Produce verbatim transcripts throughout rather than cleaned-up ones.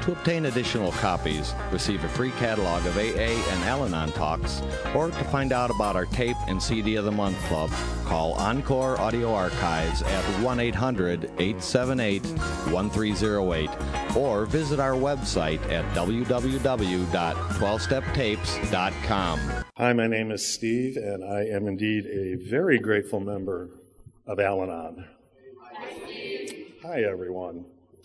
To obtain additional copies, receive a free catalog of A A and Al-Anon talks, or to find out about our tape and C D of the Month Club, call Encore Audio Archives at one eight hundred, eight seven eight, one three zero eight or visit our website at w w w dot twelve step tapes dot com. Hi, my name is Steve, and I am indeed a very grateful member of Al-Anon. Hi, Steve. Hi, everyone.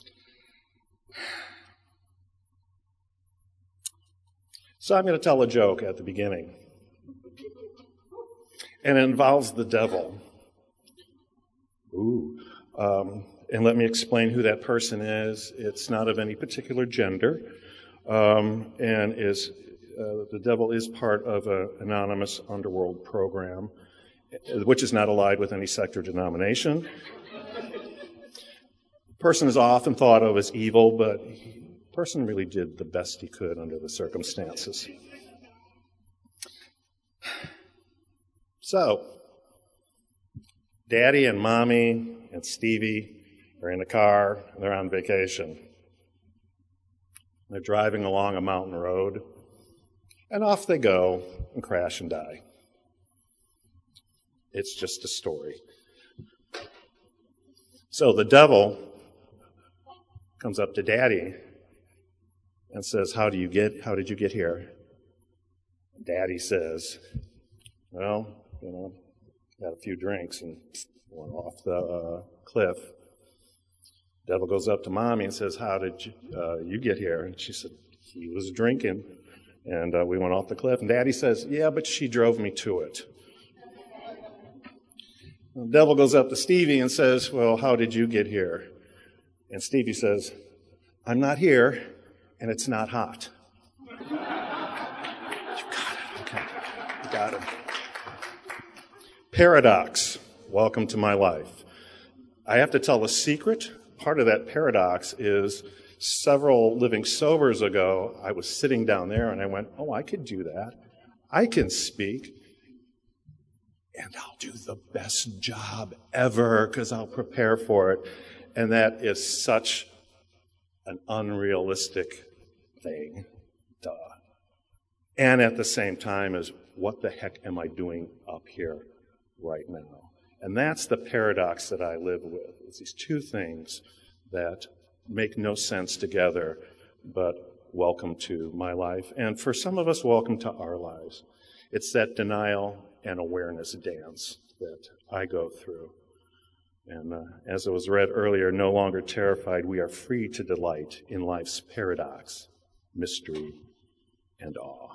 So I'm going to tell a joke at the beginning, and it involves the devil. Ooh. Um, and let me explain who that person is. It's not of any particular gender, um, and is uh, the devil is part of an anonymous underworld program, which is not allied with any sect or denomination. The person is often thought of as evil, but he, the person really did the best he could under the circumstances. So, Daddy and Mommy and Stevie are in a car, and they're on vacation. They're driving along a mountain road, and off they go and crash and die. It's just a story. So the devil comes up to Daddy and says, "How do you get? How did you get here?" Daddy says, "Well, you know, had a few drinks and went off the uh, cliff." Devil goes up to Mommy and says, "How did you, uh, you get here?" And she said, "He was drinking, and uh, we went off the cliff." And Daddy says, "Yeah, but she drove me to it." The devil goes up to Stevie and says, "Well, how did you get here?" And Stevie says, "I'm not here, and it's not hot." You got it. Okay. You got it. Paradox. Welcome to my life. I have to tell a secret. Part of that paradox is several living sobers ago, I was sitting down there and I went, "Oh, I could do that. I can speak. And I'll do the best job ever because I'll prepare for it." And that is such an unrealistic thing. Duh. And at the same time is, what the heck am I doing up here right now? And that's the paradox that I live with. It's these two things that make no sense together, but welcome to my life. And for some of us, welcome to our lives. It's that denial and awareness dance that I go through. And uh, as it was read earlier, no longer terrified, we are free to delight in life's paradox, mystery, and awe.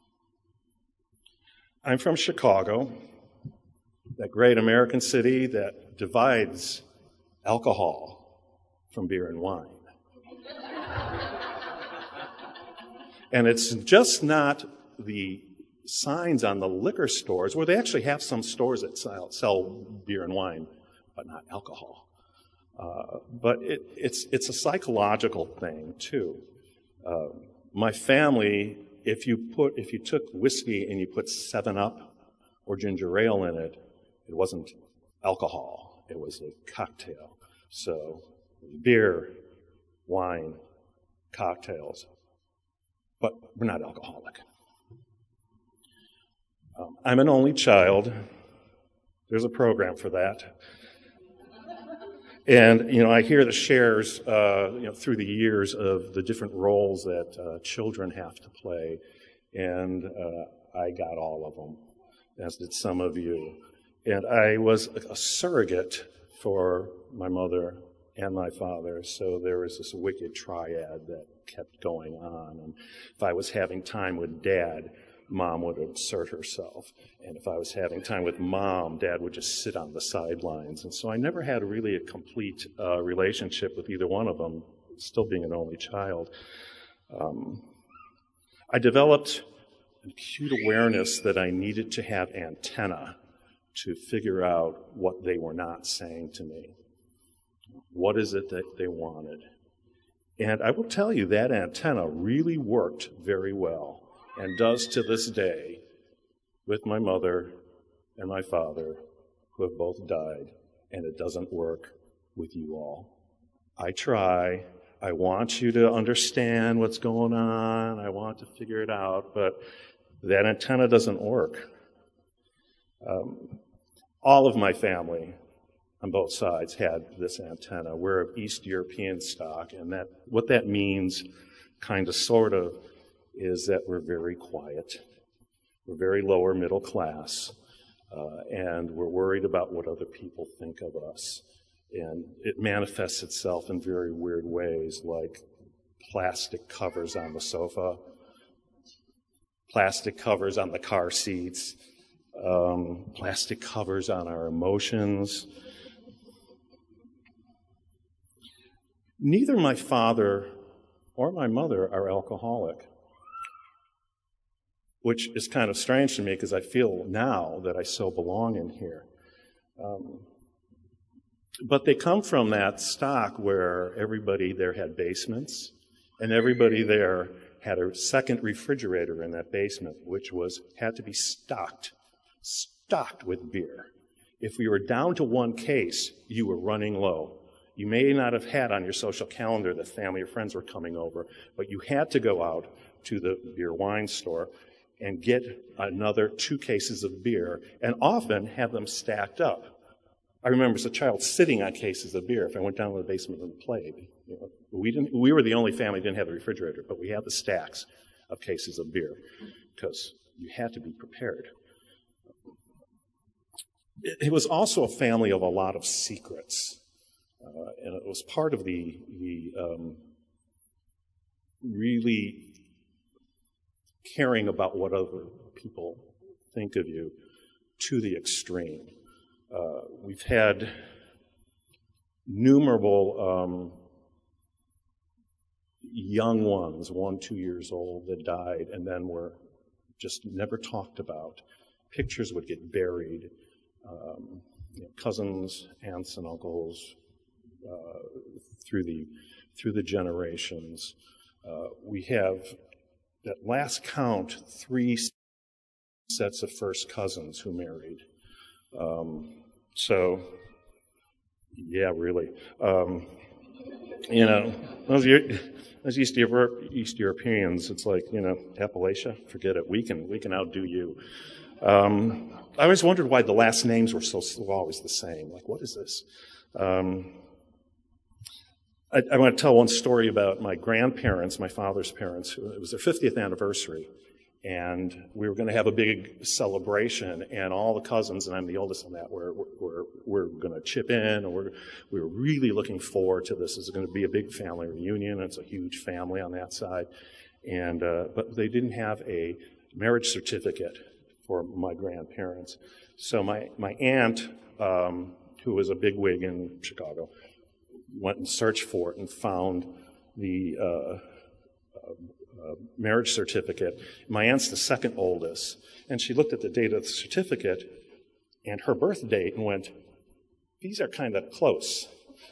I'm from Chicago, that great American city that divides alcohol from beer and wine. And it's just not the signs on the liquor stores, where they actually have some stores that sell, sell beer and wine, but not alcohol. Uh, but it, it's it's a psychological thing too. Uh, my family, if you put if you took whiskey and you put Seven Up or ginger ale in it, it wasn't alcohol. It was a cocktail. So beer, wine, cocktails, but we're not alcoholic. Um, I'm an only child. There's a program for that. And, you know, I hear the shares, uh, you know, through the years of the different roles that uh, children have to play. And uh, I got all of them, as did some of you. And I was a surrogate for my mother and my father, so there was this wicked triad that kept going on. And if I was having time with Dad, Mom would insert herself. And if I was having time with Mom, Dad would just sit on the sidelines. And so I never had really a complete uh, relationship with either one of them, still being an only child. Um, I developed an acute awareness that I needed to have antenna to figure out what they were not saying to me. What is it that they wanted? And I will tell you, that antenna really worked very well, and does to this day, with my mother and my father, who have both died, and it doesn't work with you all. I try, I want you to understand what's going on. I want to figure it out, but that antenna doesn't work. Um, all of my family on both sides had this antenna. We're of East European stock, and that what that means, kind of, sort of, is that we're very quiet. We're very lower middle class, uh, and we're worried about what other people think of us. And it manifests itself in very weird ways, like plastic covers on the sofa, plastic covers on the car seats, um, plastic covers on our emotions. Neither my father or my mother are alcoholic, which is kind of strange to me because I feel now that I so belong in here. Um, but they come from that stock where everybody there had basements, and everybody there had a second refrigerator in that basement, which was had to be stocked, stocked with beer. If we were down to one case, you were running low. You may not have had on your social calendar that family or friends were coming over, but you had to go out to the beer wine store and get another two cases of beer, and often have them stacked up. I remember as a child sitting on cases of beer if I went down to the basement and played. You know, we didn't. We were the only family who didn't have the refrigerator, but we had the stacks of cases of beer because you had to be prepared. It, it was also a family of a lot of secrets, uh, and it was part of the the um, really caring about what other people think of you to the extreme. Uh, we've had innumerable um, young ones, one, two years old, that died and then were just never talked about. Pictures would get buried. Um, you know, cousins, aunts, and uncles uh, through the through the generations. Uh, we have, at last count, three sets of first cousins who married. Um, so, yeah, really. Um, you know, those, those East, Euro- East Europeans, it's like, you know, Appalachia, forget it. We can we can outdo you. Um, I always wondered why the last names were so, so always the same. Like, what is this? Um, I, I want to tell one story about my grandparents, my father's parents. It was their fiftieth anniversary. And we were going to have a big celebration, and all the cousins, and I'm the oldest on that, were were were going to chip in, and we're we were really looking forward to this. It's going to be a big family reunion. It's a huge family on that side, and uh, but they didn't have a marriage certificate for my grandparents. So my my aunt, um, who was a bigwig in Chicago, went and searched for it and found the. Uh, uh, Uh, marriage certificate. My aunt's the second oldest, and she looked at the date of the certificate and her birth date and went, these are kind of close.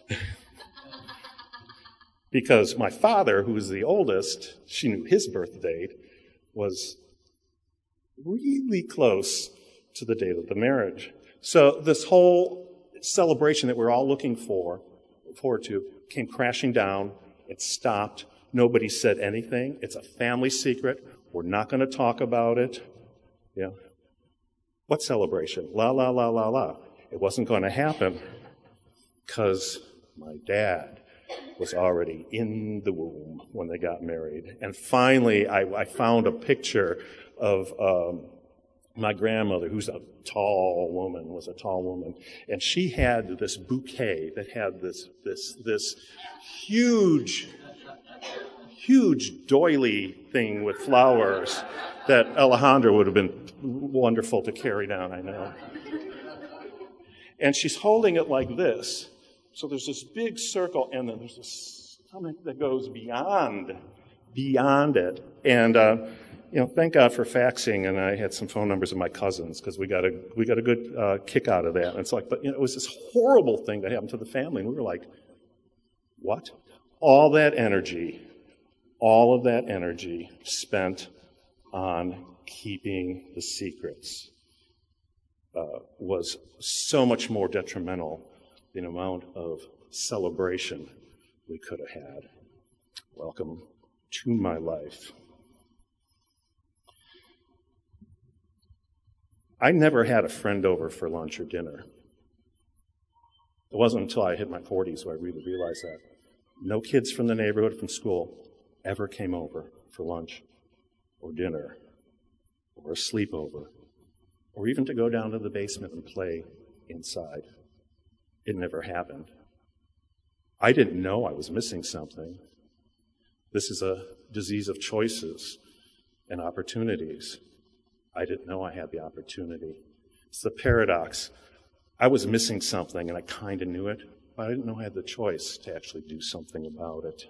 Because my father, who was the oldest, she knew his birth date, was really close to the date of the marriage. So this whole celebration that we're all looking for, forward to, came crashing down. It stopped. Nobody said anything. It's a family secret. We're not going to talk about it. Yeah. What celebration? La, la, la, la, la. It wasn't going to happen because my dad was already in the womb when they got married. And finally, I, I found a picture of um, my grandmother, who's a tall woman, was a tall woman, and she had this bouquet that had this this this huge, huge doily thing with flowers that Alejandra would have been wonderful to carry down, I know. And she's holding it like this. So there's this big circle, and then there's this stomach that goes beyond, beyond it. And, uh, you know, thank God for faxing, and I had some phone numbers of my cousins, because we got a we got a good uh, kick out of that. And it's like, but, you know, it was this horrible thing that happened to the family, and we were like, what? All that energy, all of that energy spent on keeping the secrets uh, was so much more detrimental than the amount of celebration we could have had. Welcome to my life. I never had a friend over for lunch or dinner. It wasn't until I hit my forties where I really realized that. No kids from the neighborhood, from school, ever came over for lunch or dinner or a sleepover or even to go down to the basement and play inside. It never happened. I didn't know I was missing something. This is a disease of choices and opportunities. I didn't know I had the opportunity. It's the paradox. I was missing something and I kind of knew it, but I didn't know I had the choice to actually do something about it.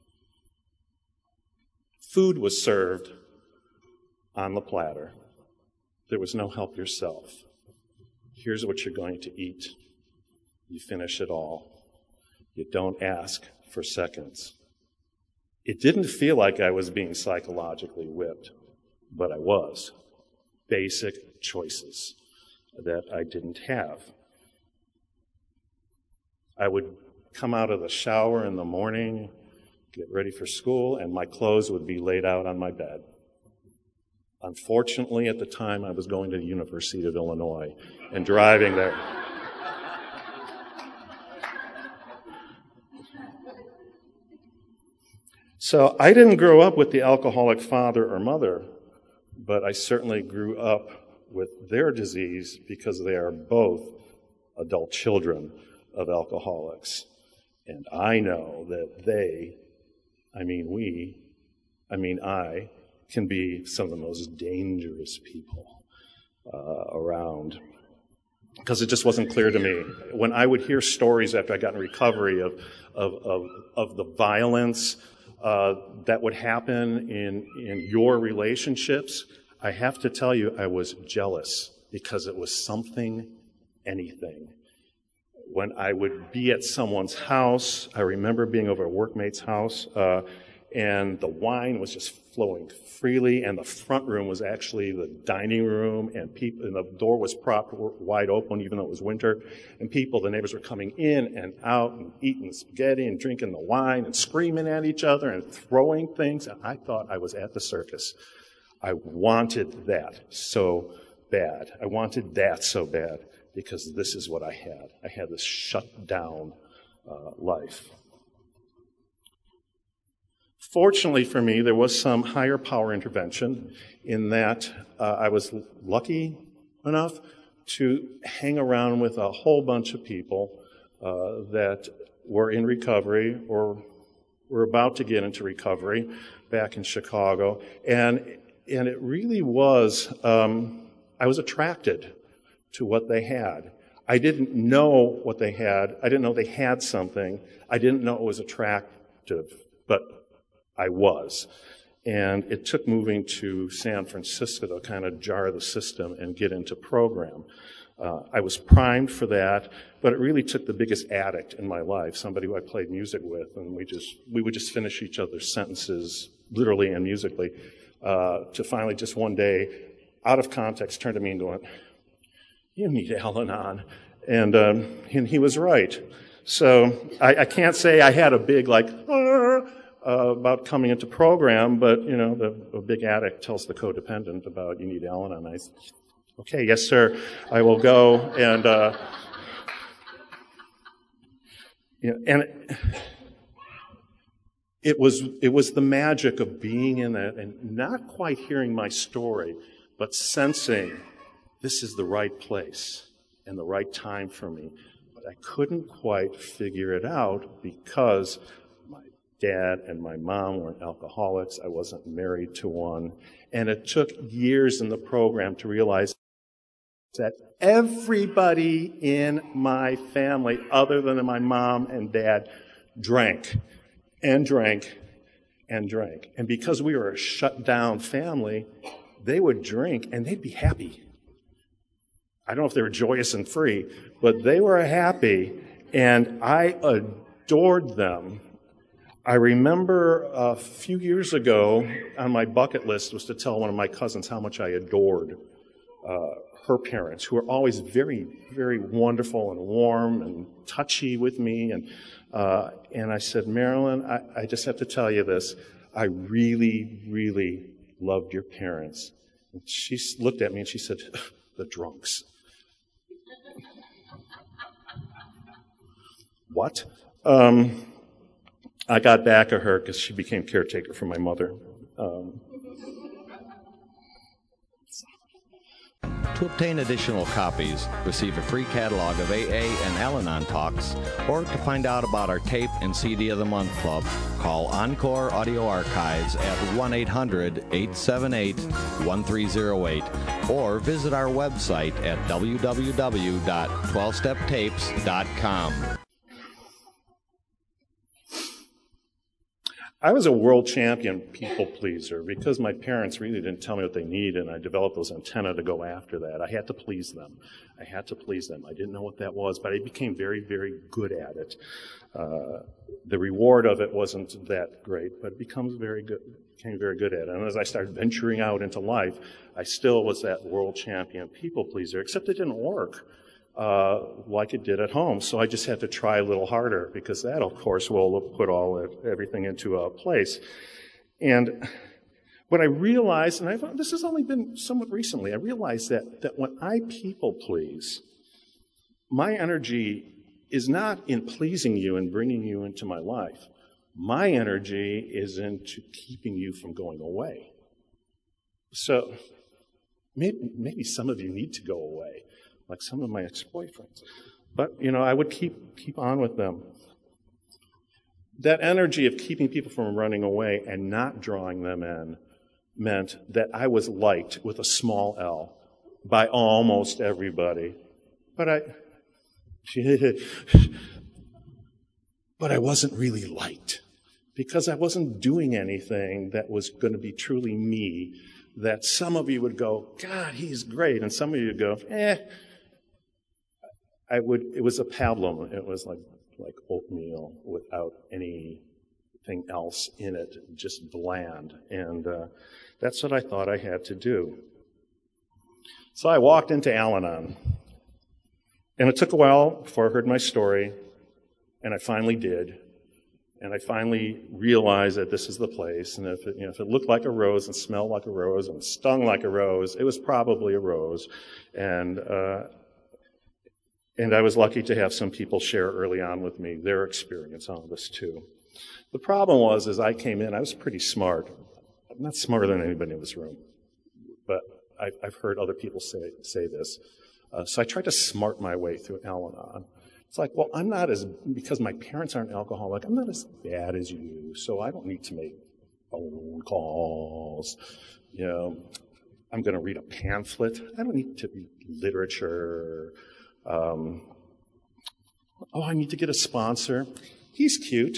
Food was served on the platter. There was no help yourself. Here's what you're going to eat. You finish it all. You don't ask for seconds. It didn't feel like I was being psychologically whipped, but I was. Basic choices that I didn't have. I would come out of the shower in the morning, get ready for school, and my clothes would be laid out on my bed. Unfortunately, at the time, I was going to the University of Illinois and driving there. So I didn't grow up with the alcoholic father or mother, but I certainly grew up with their disease because they are both adult children of alcoholics. And I know that they, I mean we, I mean I, can be some of the most dangerous people uh, around. Because it just wasn't clear to me. When I would hear stories after I got in recovery of, of, of, of the violence uh, that would happen in, in your relationships, I have to tell you, I was jealous because it was something, anything. When I would be at someone's house, I remember being over a workmate's house, uh, and the wine was just flowing freely, and the front room was actually the dining room, and people, and the door was propped wide open, even though it was winter, and people, the neighbors were coming in and out and eating spaghetti and drinking the wine and screaming at each other and throwing things, and I thought I was at the circus. I wanted that so bad. I wanted that so bad because this is what I had. I had this shut down uh, life. Fortunately for me, there was some higher power intervention in that uh, I was lucky enough to hang around with a whole bunch of people uh, that were in recovery or were about to get into recovery back in Chicago. And, and it really was, um, I was attracted to what they had. I didn't know what they had. I didn't know they had something. I didn't know it was attractive, but I was. And it took moving to San Francisco to kind of jar the system and get into program. Uh, I was primed for that, but it really took the biggest addict in my life, somebody who I played music with, and we just we would just finish each other's sentences, literally and musically, uh, to finally just one day, out of context, turn to me and go, "You need Al-Anon," and um, and he was right. So I, I can't say I had a big like. Arr! Uh, about coming into program, but, you know, the, the big addict tells the codependent about, you need Al-Anon. I said, okay, yes, sir, I will go. And, uh, you know, and it, it was, it was the magic of being in that and not quite hearing my story, but sensing this is the right place and the right time for me. But I couldn't quite figure it out because Dad and my mom were alcoholics. I wasn't married to one. And it took years in the program to realize that everybody in my family, other than my mom and dad, drank and drank and drank. And because we were a shut down family, they would drink and they'd be happy. I don't know if they were joyous and free, but they were happy. And I adored them. I remember a few years ago on my bucket list was to tell one of my cousins how much I adored uh, her parents, who were always very, very wonderful and warm and touchy with me. And Uh, and I said, Marilyn, I, I just have to tell you this. I really, really loved your parents. And she looked at me and she said, the drunks. What? Um, I got back at her because she became caretaker for my mother. Um, To obtain additional copies, receive a free catalog of A A and Al-Anon talks, or to find out about our tape and C D of the Month Club, call Encore Audio Archives at one eight hundred, eight seven eight, one three zero eight, or visit our website at w w w dot twelve step tapes dot com. I was a world champion people pleaser because my parents really didn't tell me what they needed, and I developed those antennae to go after that. I had to please them. I had to please them. I didn't know what that was, but I became very, very good at it. Uh, the reward of it wasn't that great, but it becomes very good, became very good at it. And as I started venturing out into life, I still was that world champion people pleaser, except it didn't work uh, like it did at home. So I just had to try a little harder, because that, of course, will put all of, everything into a place. And what I realized, and I've, this has only been somewhat recently, I realized that, that when I people please, my energy is not in pleasing you and bringing you into my life. My energy is into keeping you from going away. So maybe, maybe some of you need to go away, like some of my ex-boyfriends. But, you know, I would keep keep on with them. That energy of keeping people from running away and not drawing them in meant that I was liked with a small L by almost everybody. But I, but I wasn't really liked, because I wasn't doing anything that was going to be truly me, that some of you would go, God, he's great, and some of you would go, eh. I would, it was a pablum. It was like, like oatmeal without anything else in it, just bland. And uh, that's what I thought I had to do. So I walked into Al-Anon. And it took a while before I heard my story, and I finally did. And I finally realized that this is the place. And if it, you know, if it looked like a rose and smelled like a rose and stung like a rose, it was probably a rose. And uh, And I was lucky to have some people share early on with me their experience on this too. The problem was, as I came in, I was pretty smart. I'm not smarter than anybody in this room, but I've, I've heard other people say say this. Uh, so I tried to smart my way through Al-Anon. It's like, well, I'm not as, because my parents aren't alcoholic, I'm not as bad as you, so I don't need to make phone calls. You know, I'm going to read a pamphlet. I don't need to read literature. Um, oh, I need to get a sponsor. He's cute.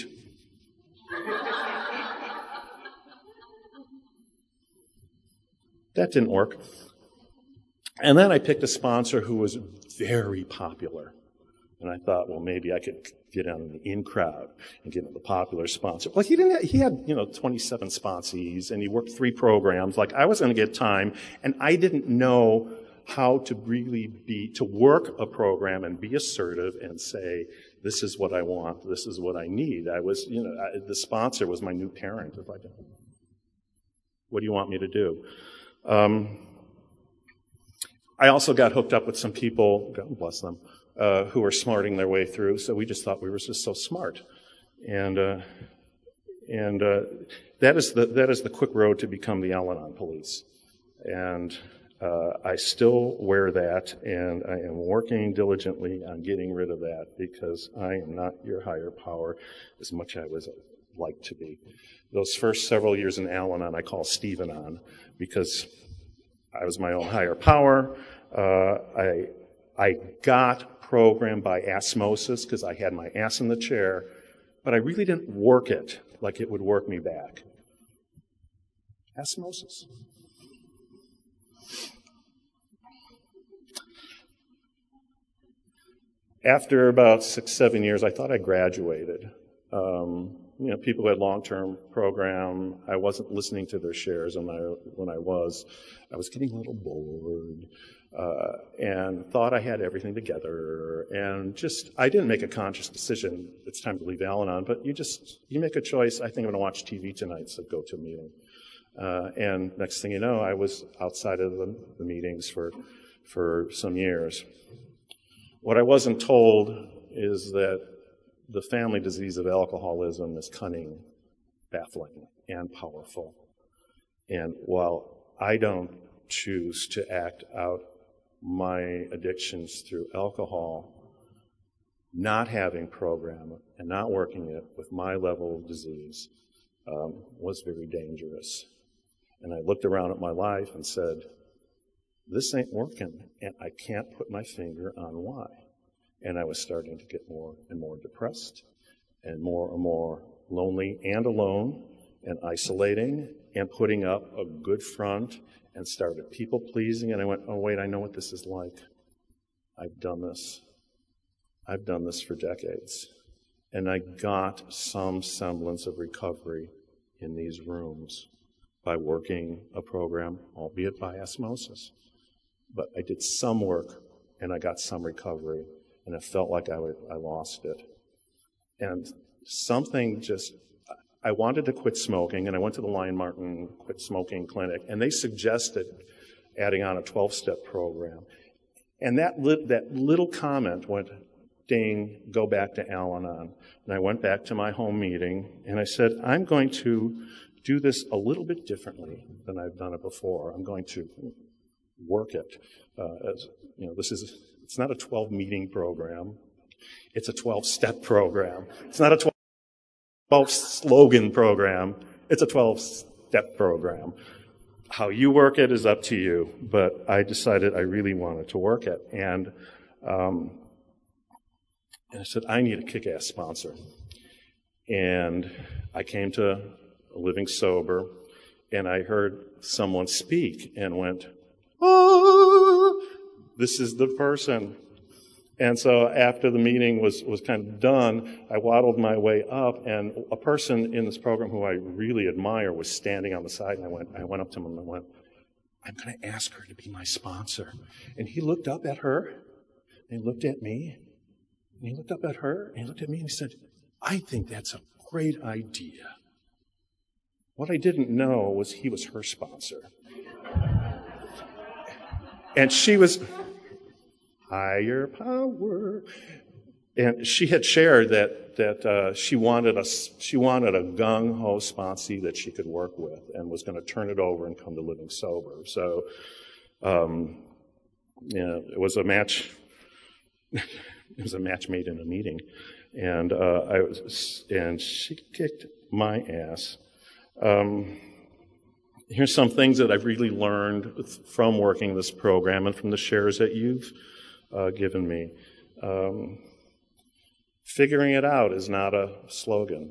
That didn't work. And then I picked a sponsor who was very popular. And I thought, well, maybe I could get on the in crowd and get the popular sponsor. Well, he didn't. Have, he had, you know, twenty-seven sponsees, and he worked three programs. Like, I was going to get time, and I didn't know how to really be, to work a program and be assertive and say, this is what I want, this is what I need. I was, you know, I, the sponsor was my new parent. If I did, what do you want me to do? Um, I also got hooked up with some people, God bless them, uh, who were smarting their way through, so we just thought we were just so smart. And uh, and uh, that is the that is the quick road to become the Al-Anon police. And Uh, I still wear that, and I am working diligently on getting rid of that, because I am not your higher power as much as I would like to be. Those first several years in Al-Anon I call Steve-Anon, because I was my own higher power. Uh, I I got programmed by osmosis because I had my ass in the chair, but I really didn't work it like it would work me back. Osmosis. After about six, seven years, I thought I graduated. Um, you know, people who had long-term program. I wasn't listening to their shares, and I, when I was, I was getting a little bored, uh, and thought I had everything together, and just, I didn't make a conscious decision, it's time to leave Al-Anon, but you just, you make a choice, I think I'm going to watch T V tonight, so go to a meeting. Uh, and next thing you know, I was outside of the, the meetings for, for some years. What I wasn't told is that the family disease of alcoholism is cunning, baffling, and powerful. And while I don't choose to act out my addictions through alcohol, not having program and not working it with my level of disease um, was very dangerous. And I looked around at my life and said, this ain't working, and I can't put my finger on why. And I was starting to get more and more depressed, and more and more lonely and alone, and isolating, and putting up a good front, and started people-pleasing, and I went, oh, wait, I know what this is like. I've done this. I've done this for decades. And I got some semblance of recovery in these rooms by working a program, albeit by osmosis. But I did some work, and I got some recovery, and it felt like I, would, I lost it. And something just, I wanted to quit smoking, and I went to the Lion Martin Quit Smoking Clinic, and they suggested adding on a twelve-step program. And that, li- that little comment went, ding, go back to Al-Anon. And I went back to my home meeting, and I said, I'm going to do this a little bit differently than I've done it before. I'm going to work it. Uh, as, you know, this is, it's not a twelve-meeting program. It's a twelve-step program. It's not a twelve-slogan program. It's a twelve-step program. How you work it is up to you, but I decided I really wanted to work it. And, um, and I said, I need a kick-ass sponsor. And I came to Living Sober, and I heard someone speak and went, oh, this is the person. And so after the meeting was, was kind of done, I waddled my way up, and a person in this program who I really admire was standing on the side, and I went, I went up to him and I went, I'm going to ask her to be my sponsor. And he looked up at her, and he looked at me, and he looked up at her, and he looked at me, and he said, I think that's a great idea. What I didn't know was he was her sponsor. And she was higher power. And she had shared that that uh, she wanted a she wanted a gung-ho sponsee that she could work with, and was going to turn it over and come to Living Sober. So, um, you know, it was a match. It was a match made in a meeting, and uh, I was, and she kicked my ass. Um, here's some things that I've really learned from working this program and from the shares that you've uh, given me. Um, figuring it out is not a slogan.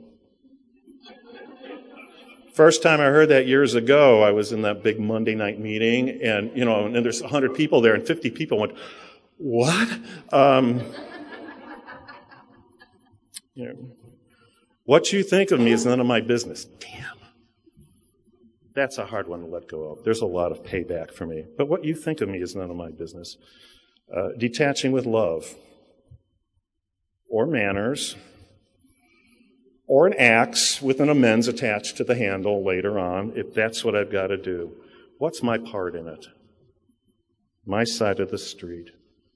First time I heard that years ago, I was in that big Monday night meeting, and you know, and there's one hundred people there, and fifty people went, "What?" Um, you know, what you think of me is none of my business. Damn. That's a hard one to let go of. There's a lot of payback for me. But what you think of me is none of my business. Uh, detaching with love, or manners, or an axe with an amends attached to the handle later on, if that's what I've got to do. What's my part in it? My side of the street.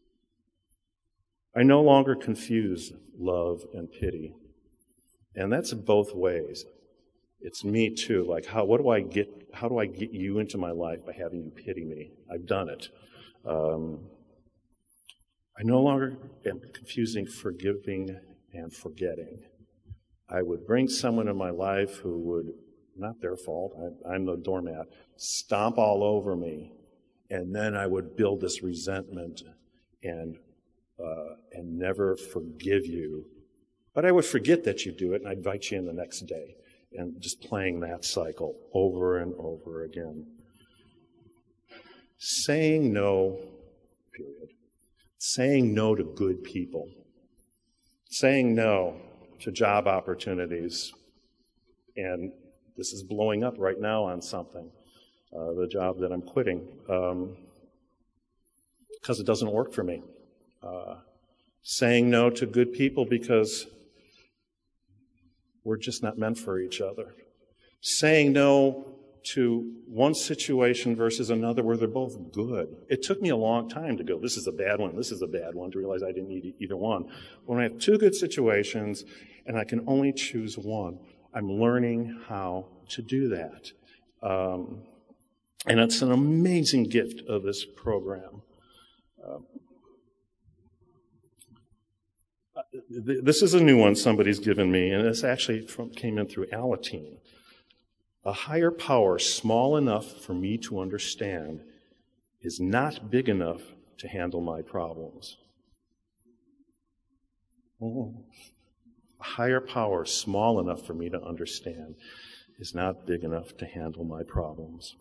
I no longer confuse love and pity. And that's both ways. It's me too. Like, how, what do I get, how do I get you into my life by having you pity me? I've done it. Um, I no longer am confusing forgiving and forgetting. I would bring someone in my life who would, not their fault, I, I'm the doormat, stomp all over me, and then I would build this resentment and uh, and never forgive you. But I would forget that you do it, and I'd invite you in the next day. And just playing that cycle over and over again. Saying no, period. Saying no to good people. Saying no to job opportunities And this is blowing up right now on something, uh, the job that I'm quitting, um, because it doesn't work for me. Uh, saying no to good people because we're just not meant for each other. Saying no to one situation versus another where they're both good. It took me a long time to go, this is a bad one, this is a bad one, to realize I didn't need either one. When I have two good situations and I can only choose one, I'm learning how to do that. Um, and it's an amazing gift of this program. Um, this is a new one somebody's given me, and this actually from, came in through Alateen. A higher power small enough for me to understand is not big enough to handle my problems. Oh. A higher power small enough for me to understand is not big enough to handle my problems.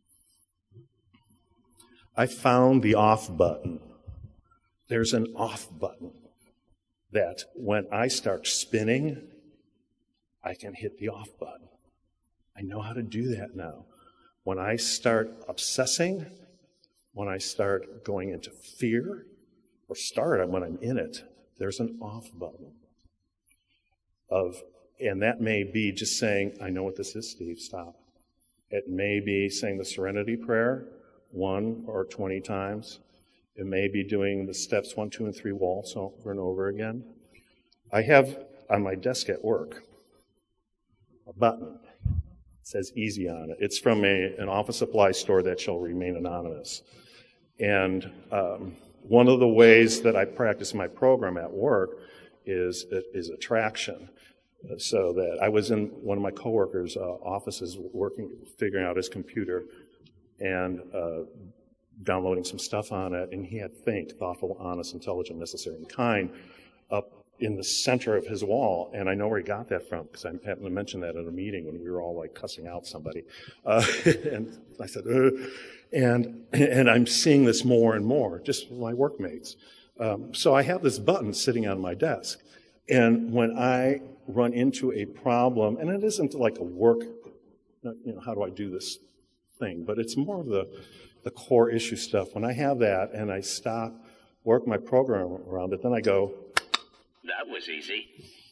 I found the off button. There's an off button that when I start spinning, I can hit the off button. I know how to do that now. When I start obsessing, when I start going into fear, or start when I'm in it, there's an off button. Of, and that may be just saying, I know what this is, Steve, stop. It may be saying the Serenity Prayer one or twenty times. It may be doing the steps one, two, and three waltz over and over again. I have on my desk at work a button. It says easy on it. It's from a, an office supply store that shall remain anonymous. And um, one of the ways that I practice my program at work is, is attraction. So that I was in one of my coworkers' uh, offices working, figuring out his computer and uh, downloading some stuff on it, and he had think, thoughtful, honest, intelligent, necessary, and kind up in the center of his wall. And I know where he got that from, because I happened to mention that at a meeting when we were all like cussing out somebody. Uh, and I said, Ugh. and and I'm seeing this more and more, just with my workmates. Um, so I have this button sitting on my desk. And when I run into a problem, and it isn't like a work, you know, how do I do this thing, but it's more of the, the core issue stuff. When I have that and I stop, work my program around it, then I go, that was easy.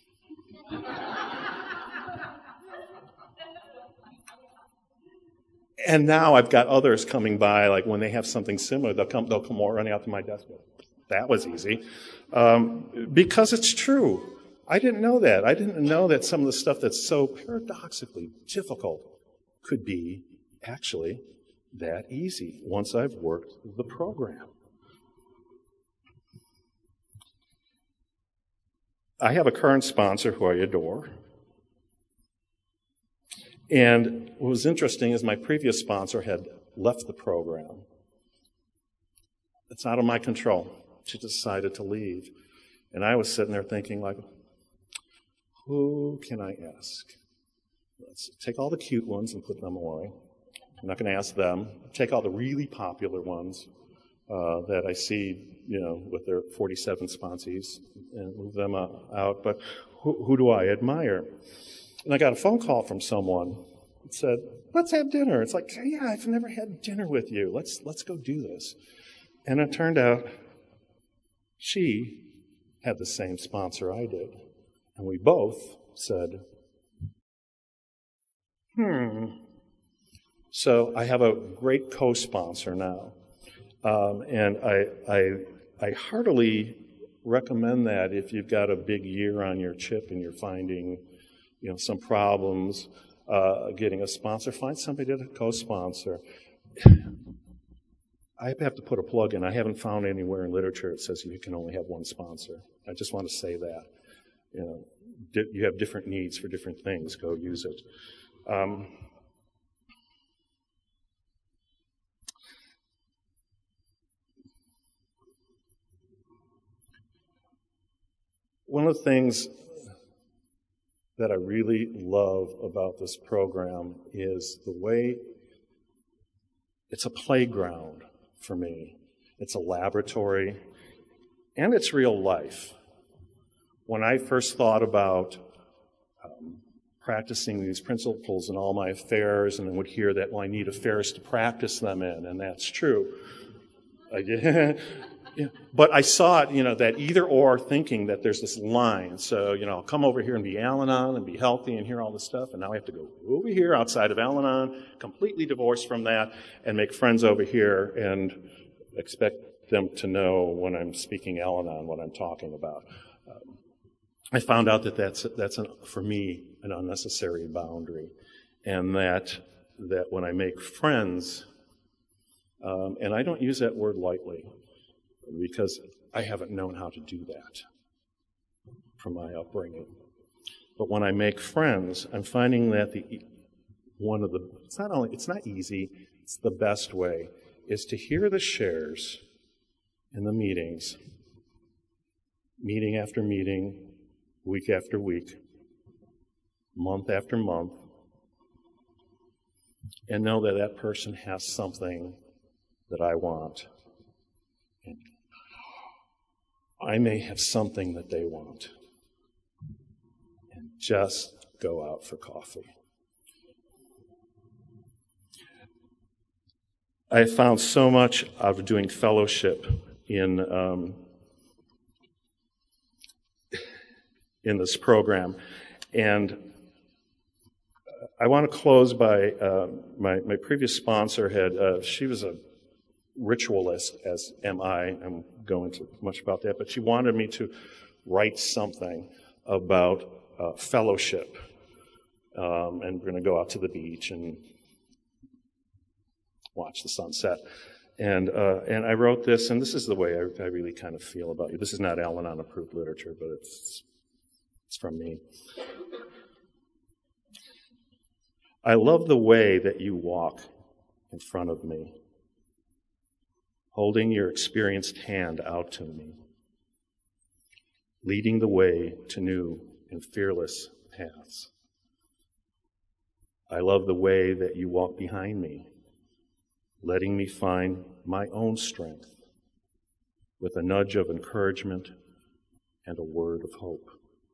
And now I've got others coming by, like when they have something similar, they'll come, they'll come running out to my desk. That was easy. Um, because it's true. I didn't know that. I didn't know that some of the stuff that's so paradoxically difficult could be actually that easy once I've worked the program. I have a current sponsor who I adore. And what was interesting is my previous sponsor had left the program. It's out of my control. She decided to leave. And I was sitting there thinking, like, who can I ask? Let's take all the cute ones and put them away. I'm not going to ask them. Take all the really popular ones uh, that I see, you know, with their forty-seven sponsees and move them uh, out. But who, who do I admire? And I got a phone call from someone that said, let's have dinner. It's like, yeah, I've never had dinner with you. Let's let's go do this. And it turned out she had the same sponsor I did. And we both said, hmm. So I have a great co-sponsor now. Um, and I, I, I heartily recommend that if you've got a big year on your chip and you're finding, you know, some problems uh, getting a sponsor, find somebody to co-sponsor. I have to put a plug in. I haven't found anywhere in literature it says you can only have one sponsor. I just want to say that. You know, di- you have different needs for different things. Go use it. Um, one of the things that I really love about this program is the way it's a playground for me. It's a laboratory, and it's real life. When I first thought about um, practicing these principles in all my affairs, and I would hear that, well, I need affairs to practice them in, and that's true. I, yeah. But I saw it, you know, that either or thinking that there's this line. So, you know, I'll come over here and be Al-Anon and be healthy and hear all this stuff, and now I have to go over here outside of Al-Anon, completely divorced from that, and make friends over here and expect them to know when I'm speaking Al-Anon what I'm talking about. Um, I found out that that's, that's an, for me, an unnecessary boundary, and that that when I make friends, um, and I don't use that word lightly, because I haven't known how to do that from my upbringing. But when I make friends, I'm finding that the one of the it's not only it's not easy, it's the best way is to hear the shares in the meetings, meeting after meeting, week after week, month after month, and know that that person has something that I want. And I may have something that they want. And just go out for coffee. I have found so much out of doing fellowship in um, in this program. And I want to close by, uh, my, my previous sponsor had, uh, she was a ritualist, as am I. I won't go into much about that, but she wanted me to write something about uh, fellowship. Um, and we're going to go out to the beach and watch the sunset. And uh, and I wrote this, and this is the way I, I really kind of feel about you. This is not Al-Anon approved literature, but it's it's from me. I love the way that you walk in front of me, holding your experienced hand out to me, leading the way to new and fearless paths. I love the way that you walk behind me, letting me find my own strength with a nudge of encouragement and a word of hope.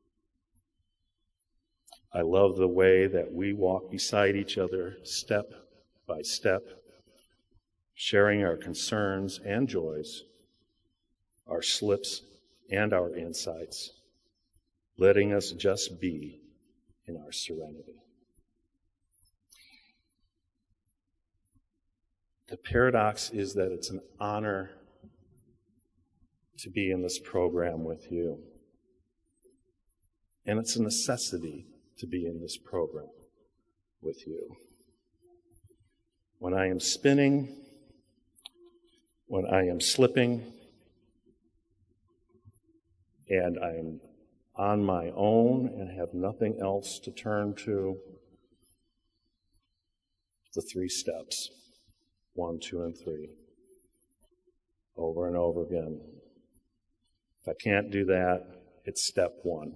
I love the way that we walk beside each other step by step, sharing our concerns and joys, our slips and our insights, letting us just be in our serenity. The paradox is that it's an honor to be in this program with you. And it's a necessity to be in this program with you. When I am spinning, when I am slipping, and I am on my own and have nothing else to turn to, the three steps. One, two, and three. Over and over again. If I can't do that, it's step one.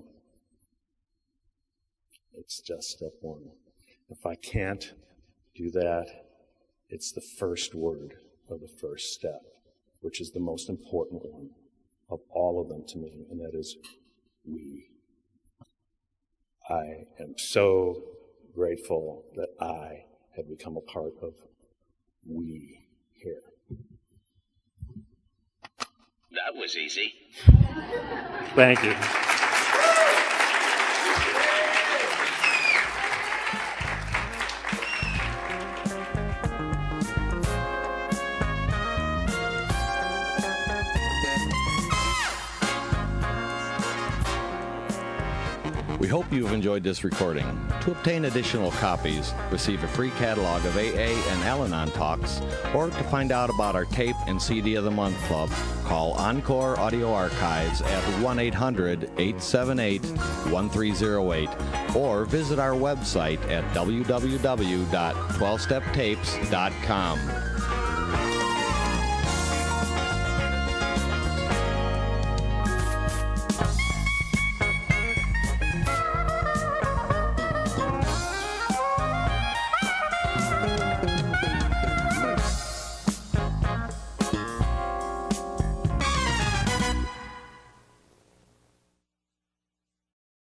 It's just step one. If I can't do that, it's the first word of the first step, which is the most important one of all of them to me, and that is we. I am so grateful that I have become a part of we here. That was easy. Thank you. We hope you've enjoyed this recording. To obtain additional copies, receive a free catalog of A A and Al-Anon talks, or to find out about our tape and C D of the Month Club, call Encore Audio Archives at one eight hundred, eight seven eight, one three zero eight, or visit our website at w w w dot twelve step tapes dot com.